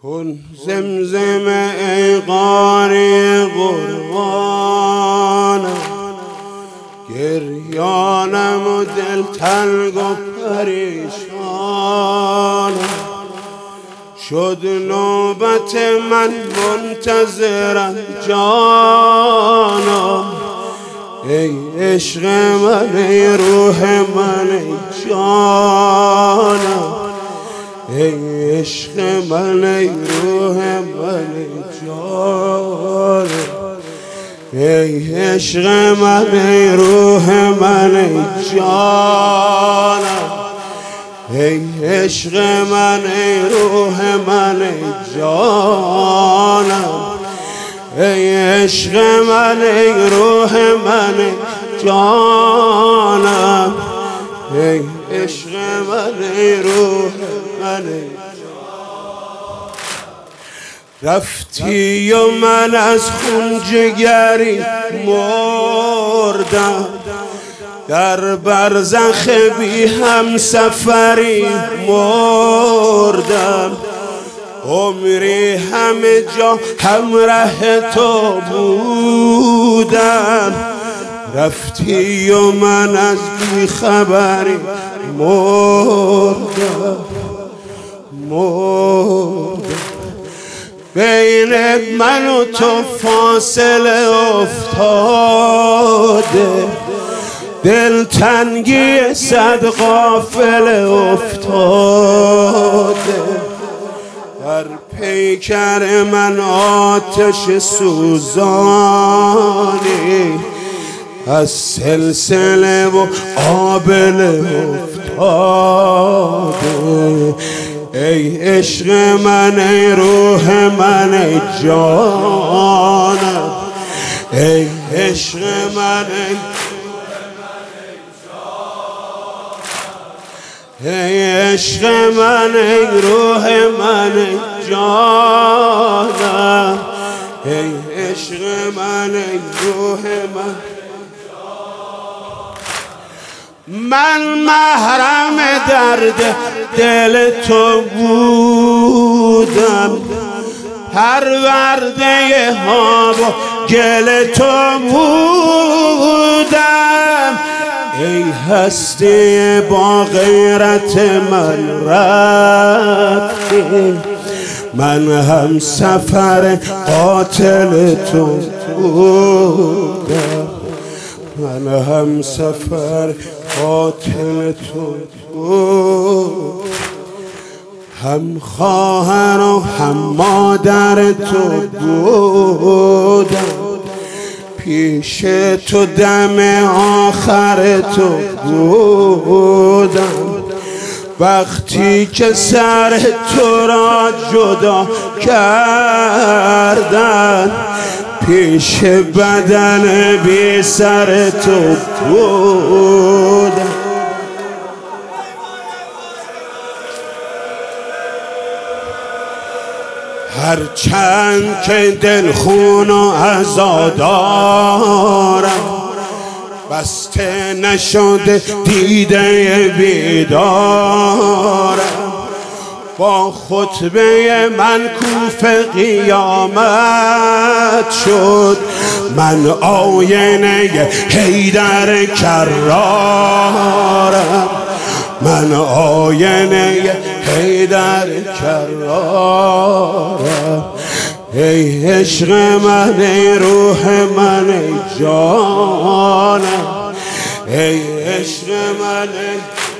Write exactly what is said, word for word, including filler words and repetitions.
کن زمزمه ای قاری قرآن، گریانم و دل تنگ و پریشان. شد نوبت من منتظرم جانا، ای عشق من ای روح من ای جانا، ای عشق من ای روح من ای جانا، ای عشق من ای روح من ای جانا، ای عشق من ای روح من ای جانا، ای عشق من ای روح من ای جانا، ای عشق من ای روح من ای جانا. رفتی و من از خون جگری مردم، در برزخ بی هم سفری مردم. عمری همه جا همراه تو بودم، رفتی و من از بی خبری مردم مردم. بین من و تو فاصله افتاده، دل تنگی صد قافله افتاده. در پیکر من آتش سوزانی، از سلسله و آبله افتاده. ای عشق من ای روح من ای جانم، ای عشق من ای ای عشق من ای روح من ای جانم، ای عشق من ای روح من. من محرم درد دل تو بودم، پرورده ها و گل تو بودم. ای هستی با غیرت من رفتی، من هم سفر قاتل تو بودم، من هم سفر قاتل تو بودم. هم خواهر و هم مادر تو بودم، پیش تو دم آخر تو بودم. وقتی که سر تو را جدا کردن، پیش بدن بی سر تو بودم. هرچند که دل خون و عزا دارم، بسته نشده دیده بیدارم. با خطبه من کوف قیامت شد، من آینه حیدر کرارم، من آینه حیدر کرارم. ای عشق من ای روح من ای جانم، ای عشق من ای